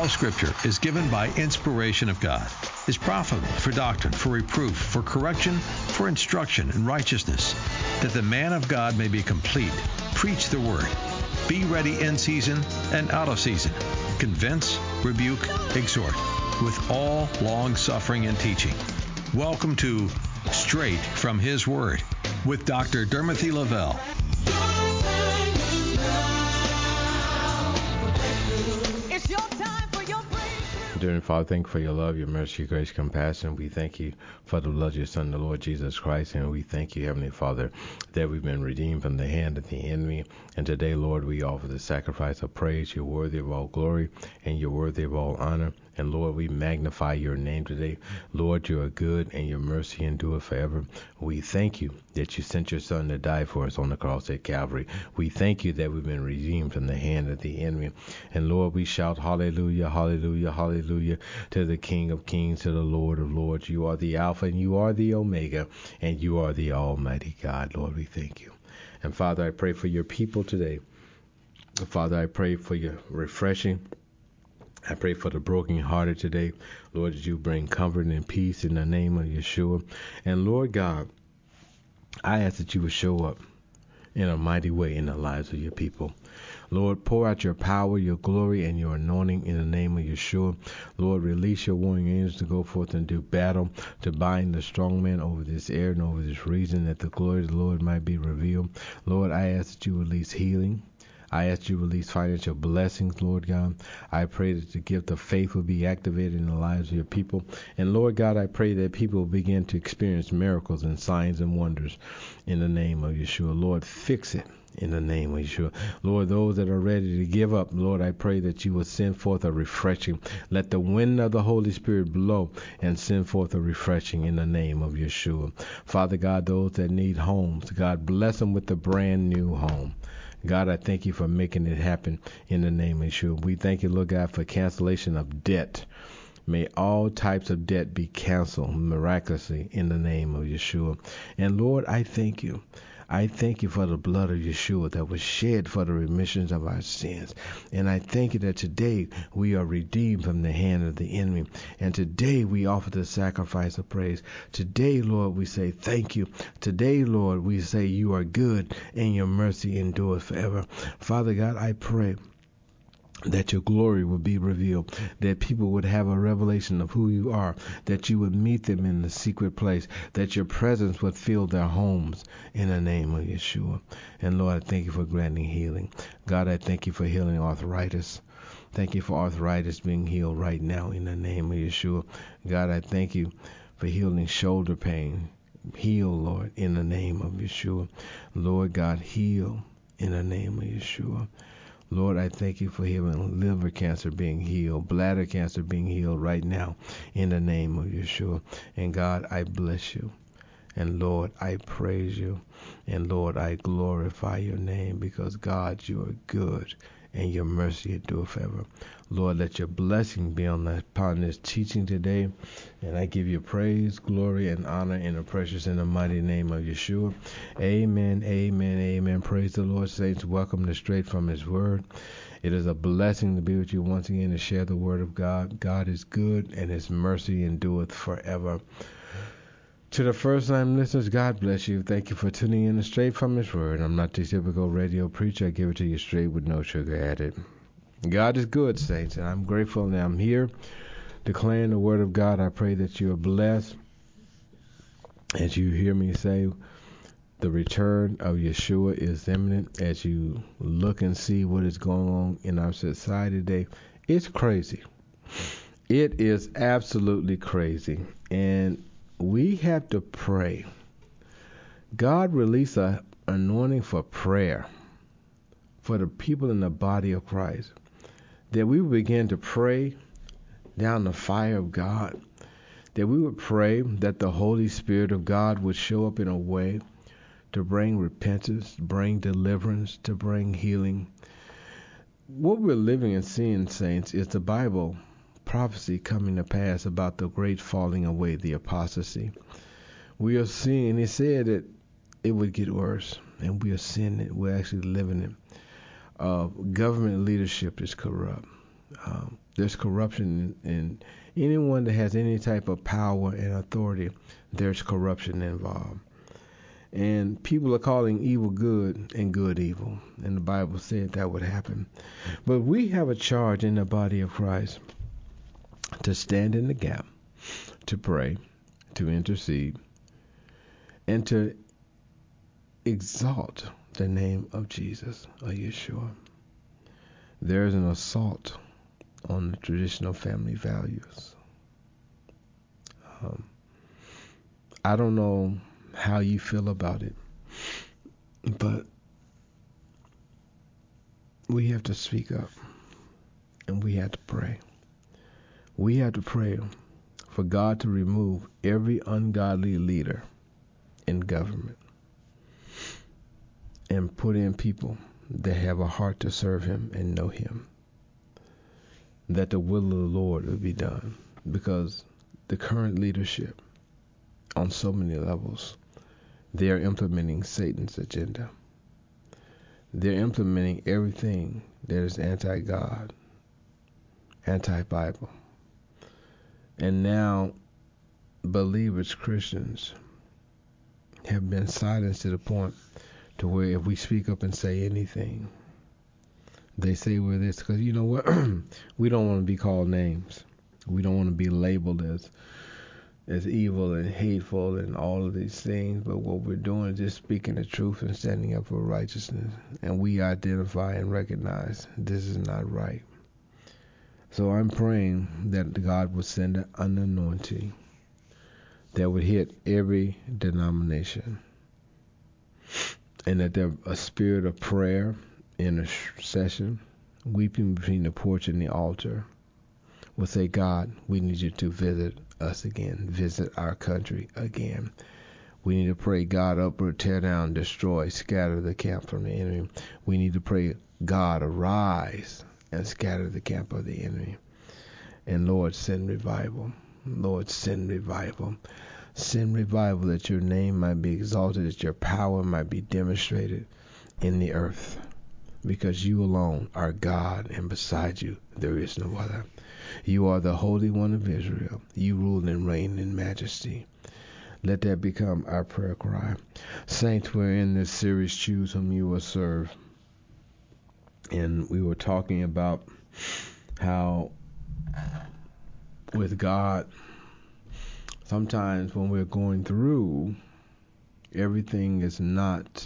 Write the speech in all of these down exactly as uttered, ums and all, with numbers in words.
All Scripture is given by inspiration of God, is profitable for doctrine, for reproof, for correction, for instruction in righteousness, that the man of God may be complete. Preach the word. Be ready in season and out of season. Convince, rebuke, exhort, with all long-suffering and teaching. Welcome to Straight from His Word with Doctor Dermothy Lavelle. Dear Father, thank you for your love, your mercy, your grace, compassion. We thank you for the blood of your Son, the Lord Jesus Christ, and we thank you, Heavenly Father, that we've been redeemed from the hand of the enemy. And today, Lord, we offer the sacrifice of praise. You're worthy of all glory, and you're worthy of all honor. And Lord, we magnify your name today. Lord, you are good, and your mercy endure forever. We thank you that you sent your Son to die for us on the cross at Calvary. We thank you that we've been redeemed from the hand of the enemy. And Lord, we shout hallelujah, hallelujah, hallelujah to the King of Kings, to the Lord of Lords. You are the Alpha and you are the Omega, and you are the Almighty God. Lord, we thank you. And Father, I pray for your people today. Father, I pray for your refreshing. I pray for the brokenhearted today. Lord, that you bring comfort and peace in the name of Yeshua. And Lord God, I ask that you would show up in a mighty way in the lives of your people. Lord, pour out your power, your glory, and your anointing in the name of Yeshua. Lord, release your warring angels to go forth and do battle, to bind the strong man over this air and over this region, that the glory of the Lord might be revealed. Lord, I ask that you release healing. I ask you to release financial blessings, Lord God. I pray that the gift of faith will be activated in the lives of your people. And Lord God, I pray that people will begin to experience miracles and signs and wonders in the name of Yeshua. Lord, fix it in the name of Yeshua. Lord, those that are ready to give up, Lord, I pray that you will send forth a refreshing. Let the wind of the Holy Spirit blow and send forth a refreshing in the name of Yeshua. Father God, those that need homes, God, bless them with a brand new home. God, I thank you for making it happen in the name of Yeshua. We thank you, Lord God, for cancellation of debt. May all types of debt be canceled miraculously in the name of Yeshua. And Lord, I thank you. I thank you for the blood of Yeshua that was shed for the remissions of our sins. And I thank you that today we are redeemed from the hand of the enemy. And today we offer the sacrifice of praise. Today, Lord, we say thank you. Today, Lord, we say you are good and your mercy endures forever. Father God, I pray that your glory would be revealed, that people would have a revelation of who you are, that you would meet them in the secret place, that your presence would fill their homes in the name of Yeshua. And Lord, I thank you for granting healing. God, I thank you for healing arthritis. Thank you for arthritis being healed right now in the name of Yeshua. God, I thank you for healing shoulder pain. Heal, Lord, in the name of Yeshua. Lord God, heal in the name of Yeshua. Lord, I thank you for healing liver cancer being healed, bladder cancer being healed right now in the name of Yeshua. And God, I bless you. And Lord, I praise you. And Lord, I glorify your name because God, you are good and your mercy endure forever. Lord, let your blessing be on the, upon this teaching today. And I give you praise, glory, and honor in the precious and the mighty name of Yeshua. Amen, amen, amen. Praise the Lord, saints. Welcome to Straight from His Word. It is a blessing to be with you once again to share the Word of God. God is good and His mercy endureth forever. To the first-time listeners, God bless you. Thank you for tuning in to Straight from His Word. I'm not the typical radio preacher. I give it to you straight with no sugar added. God is good, saints, and I'm grateful that I'm here declaring the Word of God. I pray that you are blessed as you hear me say the return of Yeshua is imminent. As you look and see what is going on in our society today, it's crazy. It is absolutely crazy, and we have to pray. God release an anointing for prayer for the people in the body of Christ, that we would begin to pray down the fire of God, that we would pray that the Holy Spirit of God would show up in a way to bring repentance, bring deliverance, to bring healing. What we're living and seeing, saints, is the Bible prophecy coming to pass about the great falling away, the apostasy. We are seeing, it said that it would get worse, and we are seeing it. We're actually living it. Uh, government leadership is corrupt. Um, There's corruption in, in anyone that has any type of power and authority. There's corruption involved. And people are calling evil good and good evil. And the Bible said that would happen. But we have a charge in the body of Christ to stand in the gap, to pray, to intercede, and to exalt the name of Jesus or Yeshua. There is an assault on the traditional family values. Um, I don't know how you feel about it, but we have to speak up and we have to pray. We have to pray for God to remove every ungodly leader in government and put in people that have a heart to serve Him and know Him, that the will of the Lord will be done, because the current leadership on so many levels, they are implementing Satan's agenda. They're implementing everything that is anti-God, anti-Bible. And now believers, Christians, have been silenced to the point to where if we speak up and say anything, they say we're this, because you know what? We don't want to be called names. We don't want to be labeled as as evil and hateful and all of these things, but what we're doing is just speaking the truth and standing up for righteousness. And we identify and recognize this is not right. So I'm praying that God will send an anointing that would hit every denomination, and that there a spirit of prayer, intercession, weeping between the porch and the altar will say, God, we need you to visit us again, visit our country again. We need to pray, God, uproot, tear down, destroy, scatter the camp from the enemy. We need to pray, God, arise and scatter the camp of the enemy. And Lord, send revival. Lord, send revival. Send revival, that your name might be exalted, that your power might be demonstrated in the earth, because you alone are God, and beside you there is no other. You are the Holy One of Israel. You rule and reign in majesty. Let that become our prayer cry. Saints, we're in this series, Choose Whom You Will Serve. And we were talking about how with God, sometimes when we're going through, everything is not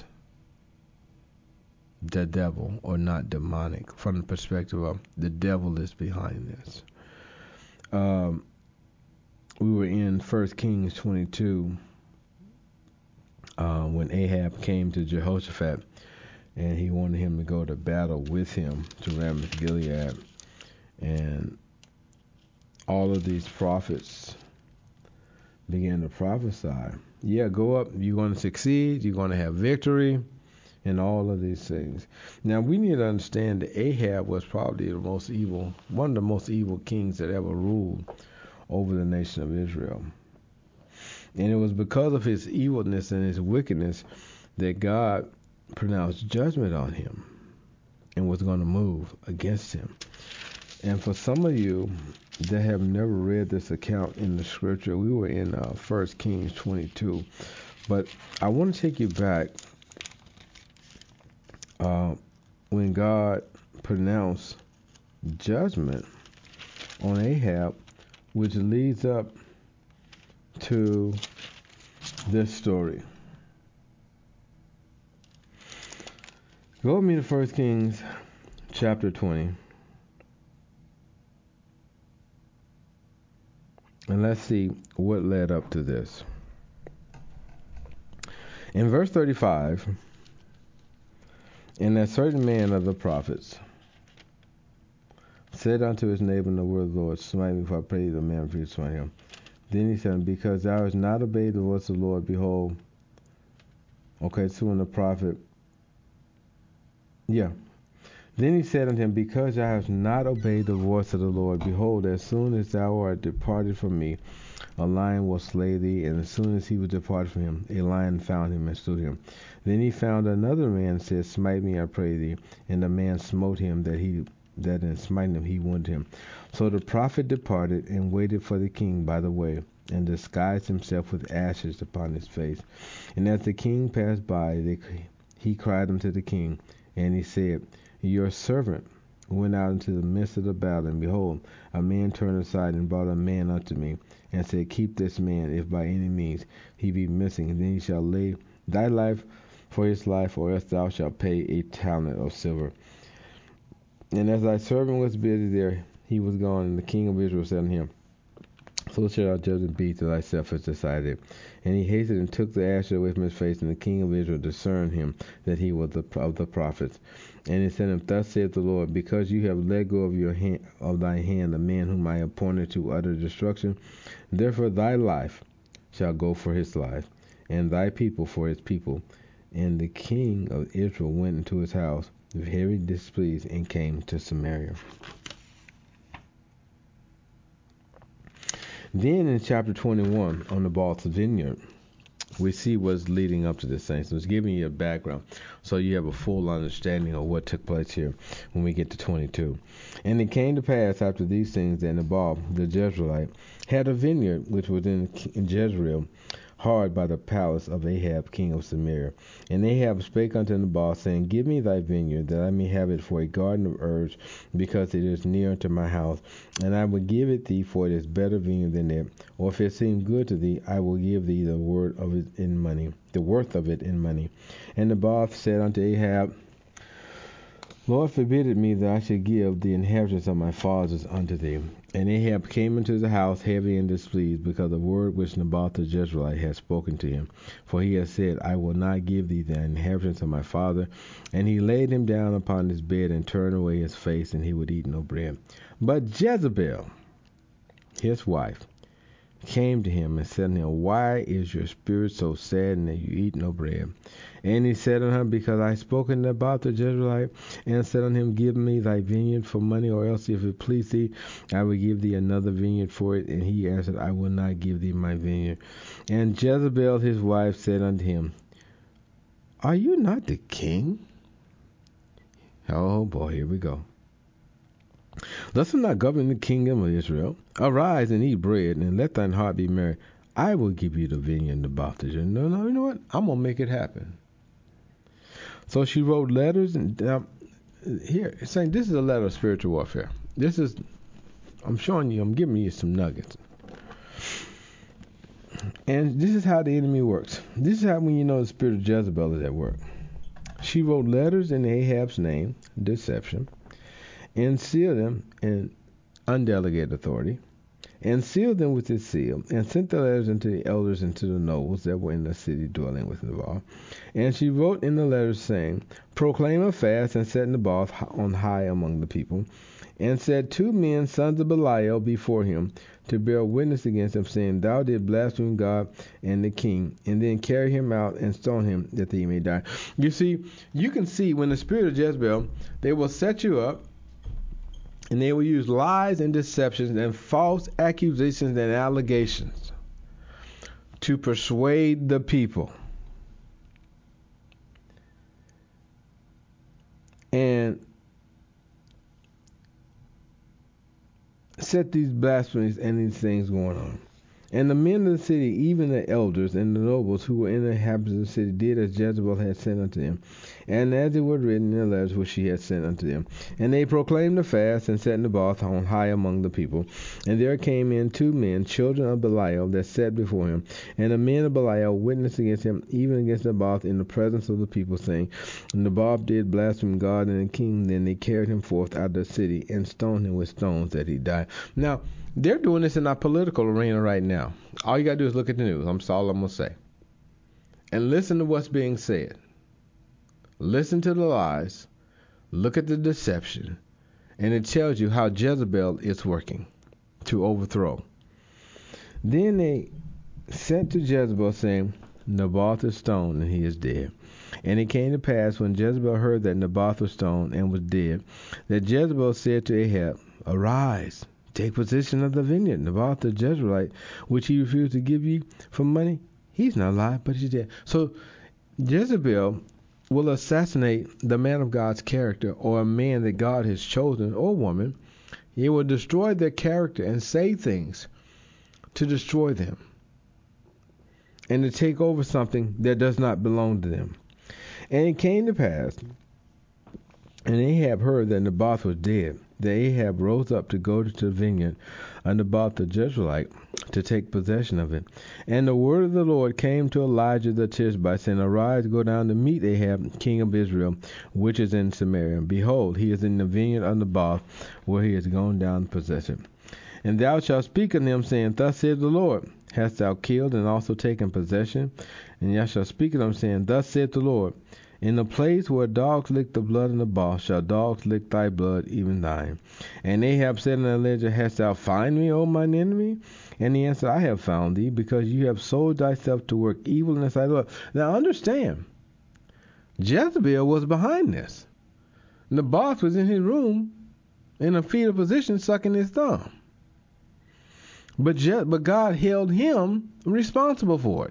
the devil or not demonic, from the perspective of the devil is behind this. Um, we were in First Kings twenty-two uh, when Ahab came to Jehoshaphat and he wanted him to go to battle with him to Ramoth Gilead, and all of these prophets began to prophesy. Yeah, go up. You're going to succeed. You're going to have victory, and all of these things. Now, we need to understand that Ahab was probably the most evil, one of the most evil kings that ever ruled over the nation of Israel. And it was because of his evilness and his wickedness that God pronounced judgment on him and was going to move against him. And for some of you that have never read this account in the scripture, we were in uh, First Kings twenty-two. But I want to take you back uh, when God pronounced judgment on Ahab, which leads up to this story. Go with me to First Kings chapter twenty. And let's see what led up to this. In verse thirty-five, and a certain man of the prophets said unto his neighbor in the word of the Lord, smite me, for I pray thee, the man for you to smite him. Then he said, because thou hast not obeyed the voice of the Lord, behold. Okay, so when the prophet, yeah. Then he said unto him, because thou hast not obeyed the voice of the Lord, behold, as soon as thou art departed from me, a lion will slay thee. And as soon as he was departed from him, a lion found him and slew him. Then he found another man, and said, smite me, I pray thee. And the man smote him, that he that in smiting him he wounded him. So the prophet departed and waited for the king by the way, and disguised himself with ashes upon his face. And as the king passed by, they, he cried unto the king, and he said, Your servant went out into the midst of the battle, and behold, a man turned aside and brought a man unto me, and said, Keep this man, if by any means he be missing, and then he shall lay thy life for his life, or else thou shalt pay a talent of silver. And as thy servant was busy there, he was gone, and the king of Israel said unto him, So shall thou judge and be to thyself as decided. And he hastened and took the ashes away from his face, and the king of Israel discerned him that he was the, of the prophets. And he said unto him, Thus saith the Lord, because you have let go of your hand, of thy hand the man whom I appointed to utter destruction, therefore thy life shall go for his life, and thy people for his people. And the king of Israel went into his house, very displeased, and came to Samaria. Then in chapter twenty-one, on Naboth's vineyard, we see what's leading up to this thing. So it's giving you a background so you have a full understanding of what took place here when we get to twenty-two. And it came to pass after these things that Naboth the Jezreelite had a vineyard which was in Jezreel, hard by the palace of Ahab king of Samaria. And Ahab spake unto Naboth, saying, Give me thy vineyard, that I may have it for a garden of herbs, because it is near unto my house, and I will give it thee, for it is better vineyard than it. Or if it seem good to thee, I will give thee the word of it in money, the worth of it in money. And Naboth said unto Ahab, Lord forbid it me that I should give the inheritance of my fathers unto thee. And Ahab came into the house heavy and displeased, because of the word which Naboth the Jezreelite had spoken to him. For he had said, I will not give thee the inheritance of my father. And he laid him down upon his bed, and turned away his face, and he would eat no bread. But Jezebel, his wife, came to him and said unto him, Why is your spirit so saddened that you eat no bread? And he said unto her, Because I spoke unto Naboth the Jezreelite, and said unto him, Give me thy vineyard for money, or else if it please thee, I will give thee another vineyard for it. And he answered, I will not give thee my vineyard. And Jezebel his wife said unto him, Are you not the king? Oh boy, here we go. Dost thou not govern the kingdom of Israel? Arise and eat bread, and let thine heart be merry. I will give you the vineyard, Naboth the Jezreelite. No, no, you know what? I'm going to make it happen. So she wrote letters, and uh, here, it's saying this is a letter of spiritual warfare. This is, I'm showing you, I'm giving you some nuggets. And this is how the enemy works. This is how when you know the spirit of Jezebel is at work. She wrote letters in Ahab's name, deception, and sealed them in undelegated authority, and sealed them with his seal, and sent the letters unto the elders and to the nobles that were in the city dwelling with Naboth. And she wrote in the letters, saying, Proclaim a fast, and set Naboth on high among the people, and set two men, sons of Belial, before him, to bear witness against him, saying, Thou didst blaspheme God and the king, and then carry him out and stone him, that he may die. You see, you can see when the spirit of Jezebel, they will set you up, and they will use lies and deceptions and false accusations and allegations to persuade the people. And set these blasphemies and these things going on. And the men of the city, even the elders and the nobles who were in the inhabitants of the city, did as Jezebel had sent unto them, and as it was written in the letters which she had sent unto them. And they proclaimed the fast, and set Naboth on high among the people. And there came in two men, children of Belial, that sat before him. And the men of Belial witnessed against him, even against Naboth, in the presence of the people, saying, Naboth did blaspheme God and the king. Then they carried him forth out of the city, and stoned him with stones, that he died. Now, they're doing this in our political arena right now. All you got to do is look at the news. I'm all I'm going to say. And listen to what's being said. Listen to the lies. Look at the deception. And it tells you how Jezebel is working to overthrow. Then they sent to Jezebel, saying, Naboth is stoned, and he is dead. And it came to pass, when Jezebel heard that Naboth was stoned and was dead, that Jezebel said to Ahab, Arise, take possession of the vineyard, Naboth the Jezreelite, which he refused to give you for money. He's not alive, but he's dead. So Jezebel will assassinate the man of God's character, or a man that God has chosen, or woman, he will destroy their character and say things to destroy them and to take over something that does not belong to them. And it came to pass, and Ahab heard that Naboth was dead, that Ahab rose up to go to the vineyard of Naboth the Jezreelite to take possession of it. And the word of the Lord came to Elijah the Tishbite, saying, Arise, go down to meet Ahab, king of Israel, which is in Samaria. Behold, he is in the vineyard of Naboth, where he is gone down to possess it. And thou shalt speak unto him, saying, Thus saith the Lord, Hast thou killed and also taken possession? And thou shalt speak unto him, saying, Thus saith the Lord, In the place where dogs lick the blood of Naboth, shall dogs lick thy blood, even thine. And Ahab said unto Elijah, Hast thou found me, O mine enemy? And he answered, I have found thee, because you have sold thyself to work evil in the sight of the Lord. Now understand, Jezebel was behind this. Naboth was in his room, in a fetal position, sucking his thumb. But, Je- but God held him responsible for it.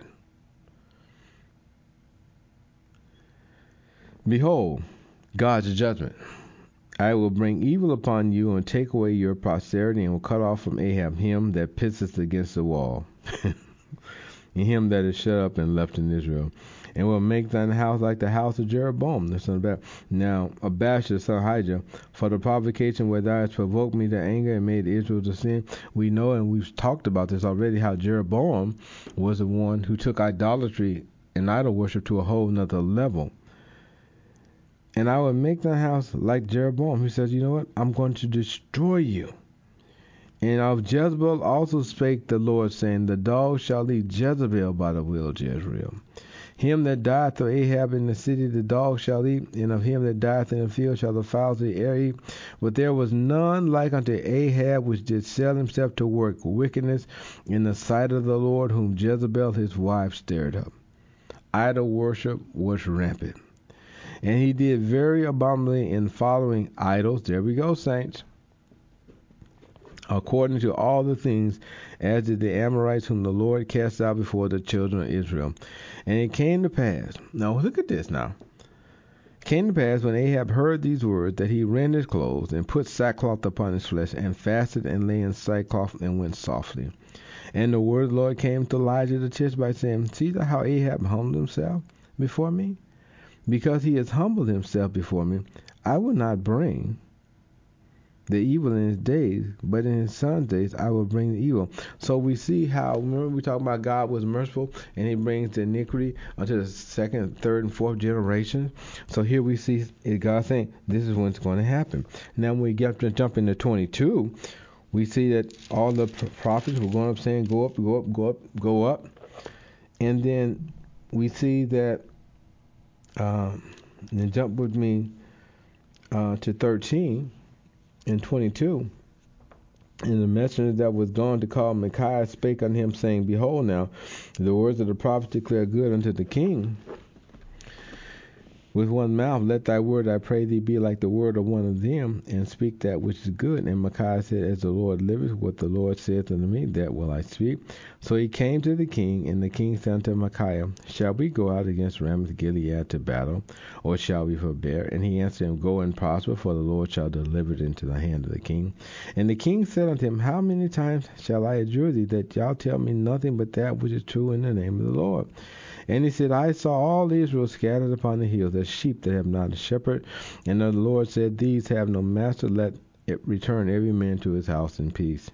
Behold, God's judgment. I will bring evil upon you and take away your posterity, and will cut off from Ahab him that pisseth against the wall, and him that is shut up and left in Israel, and will make thine house like the house of Jeroboam the son of Bat. Now Abash the son of Ahijah, for the provocation where thou hast provoked me to anger and made Israel to sin. We know, and we've talked about this already, how Jeroboam was the one who took idolatry and idol worship to a whole nother level. And I will make thy house like Jeroboam. He says, you know what? I'm going to destroy you. And of Jezebel also spake the Lord, saying, The dog shall eat Jezebel by the will of Jezreel. Him that dieth of Ahab in the city the dog shall eat, and of him that dieth in the field shall the fowls of the air eat. But there was none like unto Ahab, which did sell himself to work wickedness in the sight of the Lord, whom Jezebel his wife stirred up. Idol worship was rampant. And he did very abominably in following idols. There we go, saints. According to all the things as did the Amorites, whom the Lord cast out before the children of Israel. And it came to pass. Now look at this now. It came to pass when Ahab heard these words, that he rent his clothes, and put sackcloth upon his flesh, and fasted, and lay in sackcloth, and went softly. And the word of the Lord came to Elijah the Tishbite, saying, See thou how Ahab humbled himself before me? Because he has humbled himself before me, I will not bring the evil in his days, but in his son's days I will bring the evil. So we see how, remember we talked about God was merciful, and he brings the iniquity unto the second, third, and fourth generation. So here we see God saying, this is when it's going to happen. Now when we get to jump into twenty-two, we see that all the prophets were going up saying, go up, go up, go up, go up. And then we see that Um, and then jump with me uh, to thirteen and twenty-two. And the messenger that was gone to call Micaiah spake unto him, saying, Behold now, the words of the prophet declare good unto the king. With one mouth, let thy word, I pray thee, be like the word of one of them, and speak that which is good. And Micaiah said, As the Lord liveth, what the Lord saith unto me, that will I speak. So he came to the king, and the king said unto Micaiah, Shall we go out against Ramoth Gilead to battle, or shall we forbear? And he answered him, Go and prosper, for the Lord shall deliver it into the hand of the king. And the king said unto him, How many times shall I adjure thee that thou tell me nothing but that which is true in the name of the Lord? And he said, I saw all Israel scattered upon the hills, as sheep that have not a shepherd. And the Lord said, These have no master, let it return every man to his house in peace.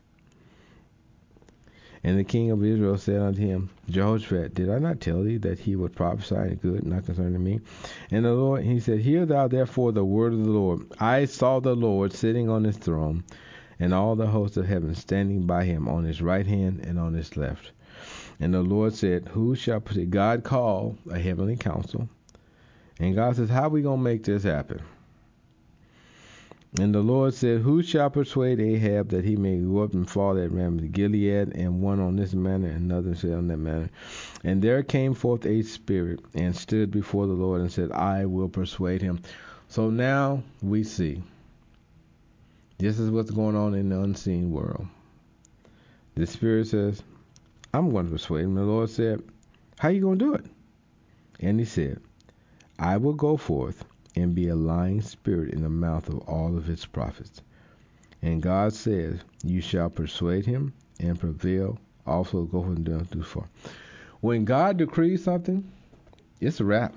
And the king of Israel said unto him, Jehoshaphat, did I not tell thee that he would prophesy good, not concerning me? And the Lord, he said, Hear thou therefore the word of the Lord. I saw the Lord sitting on his throne, and all the hosts of heaven standing by him on his right hand and on his left. And the Lord said, Who shall persuade? God called a heavenly council. And God says, How are we going to make this happen? And the Lord said, Who shall persuade Ahab that he may go up and fall at Ramoth Gilead? And one on this manner, and another said on that manner. And there came forth a spirit, and stood before the Lord, and said, I will persuade him. So now we see. This is what's going on in the unseen world. The spirit says, I'm going to persuade him. The Lord said, How are you going to do it? And he said, I will go forth and be a lying spirit in the mouth of all of his prophets. And God says, you shall persuade him and prevail. Also go from down too far. When God decrees something, it's a wrap.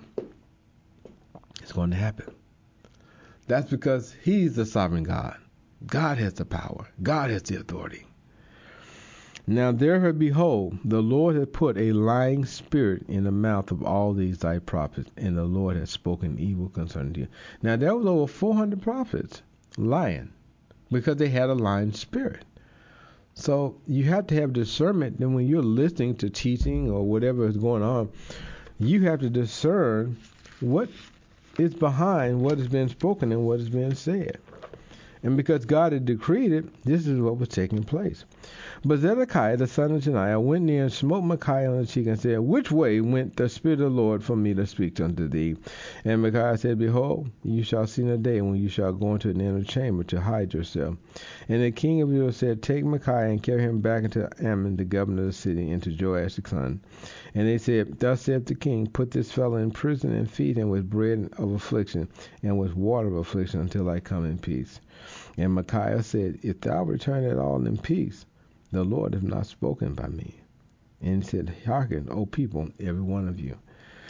It's going to happen. That's because he's the sovereign God. God has the power. God has the authority. Now therefore, behold, the Lord hath put a lying spirit in the mouth of all these thy prophets, and the Lord hath spoken evil concerning you. Now there was over four hundred prophets lying because they had a lying spirit. So you have to have discernment. And when you're listening to teaching or whatever is going on, you have to discern what is behind what has been spoken and what has been said. And because God had decreed it, this is what was taking place. But Zedekiah, the son of Janiah, went near and smote Micaiah on the cheek and said, which way went the Spirit of the Lord from me to speak unto thee? And Micaiah said, behold, you shall see in a day when you shall go into an inner chamber to hide yourself. And the king of Israel said, take Micaiah and carry him back into Ammon, the governor of the city, and to Joash the son. And they said, thus saith the king, put this fellow in prison and feed him with bread of affliction and with water of affliction until I come in peace. And Micaiah said, if thou return at all in peace, the Lord hath not spoken by me. And he said, hearken, O people, every one of you.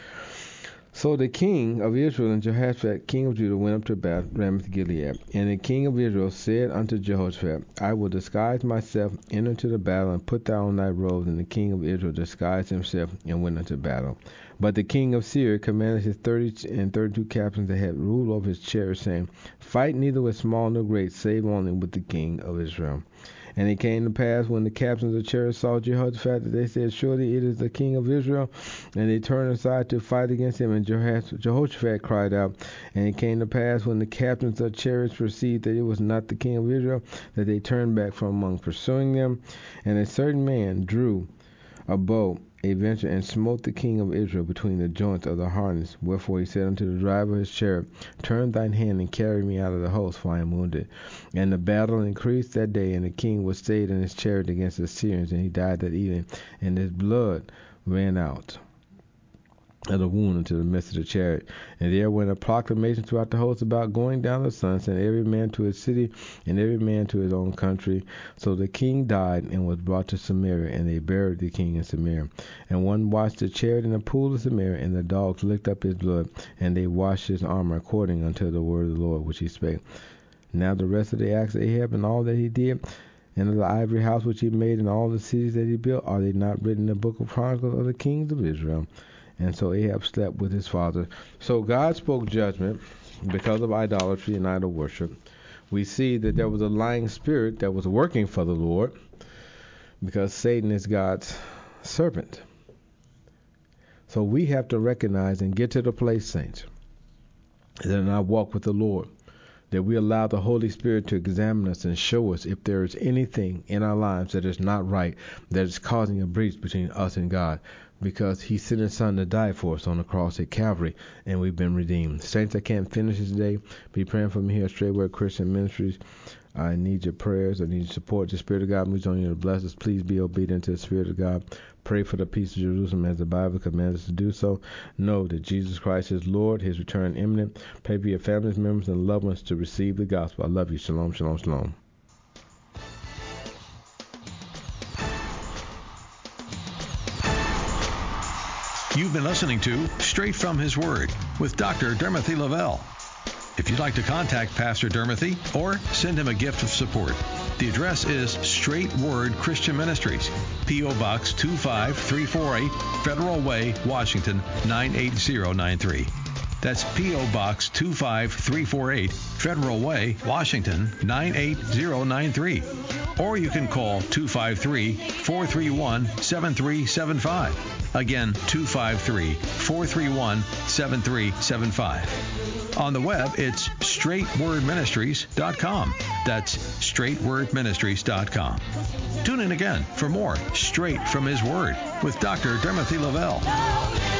So the king of Israel and Jehoshaphat, king of Judah, went up to Ramoth Gilead. And the king of Israel said unto Jehoshaphat, I will disguise myself, enter into the battle, and put thou on thy robes. And the king of Israel disguised himself and went into battle. But the king of Syria commanded his thirty and thirty-two captains that had ruled over his chariots, saying, fight neither with small nor great, save only with the king of Israel. And it came to pass, when the captains of the chariots saw Jehoshaphat, that they said, surely it is the king of Israel. And they turned aside to fight against him. And Jehoshaphat cried out. And it came to pass, when the captains of chariots perceived that it was not the king of Israel, that they turned back from among pursuing them. And a certain man drew a bow, a venture, and smote the king of Israel between the joints of the harness. Wherefore he said unto the driver of his chariot, turn thine hand and carry me out of the host, for I am wounded. And the battle increased that day, and the king was stayed in his chariot against the Syrians, and he died that evening, and his blood ran out of the wound into the midst of the chariot. And there went a proclamation throughout the host about going down the sun, and every man to his city, and every man to his own country. So the king died and was brought to Samaria, and they buried the king in Samaria. And one washed the chariot in the pool of Samaria, and the dogs licked up his blood, and they washed his armor according unto the word of the Lord which he spake. Now the rest of the acts of Ahab and all that he did, and of the ivory house which he made, and all the cities that he built, are they not written in the book of Chronicles of the kings of Israel? And so Ahab slept with his father. So God spoke judgment because of idolatry and idol worship. We see that there was a lying spirit that was working for the Lord, because Satan is God's servant. So we have to recognize and get to the place, saints, that in our walk with the Lord, that we allow the Holy Spirit to examine us and show us if there is anything in our lives that is not right, that is causing a breach between us and God, because he sent his son to die for us on the cross at Calvary, and we've been redeemed. Saints, I can't finish this day. Be praying for me here at Straightway Christian Ministries. I need your prayers. I need your support. The Spirit of God moves on you to bless us. Please be obedient to the Spirit of God. Pray for the peace of Jerusalem as the Bible commands us to do so. Know that Jesus Christ is Lord, his return imminent. Pray for your family members and loved ones to receive the gospel. I love you. Shalom, shalom, shalom. You've been listening to Straight from His Word with Doctor Dermothy Lavelle. If you'd like to contact Pastor Dermothy or send him a gift of support, the address is Straight Word Christian Ministries, P O. Box two five three four eight, Federal Way, Washington nine eight zero nine three. That's P O. Box two five three four eight, Federal Way, Washington nine eight zero nine three. Or you can call two five three, four three one, seven three seven five. Again, two five three, four three one, seven three seven five. On the web, it's straight word ministries dot com. That's straight word ministries dot com. Tune in again for more Straight from His Word with Doctor Dermothy Lavelle.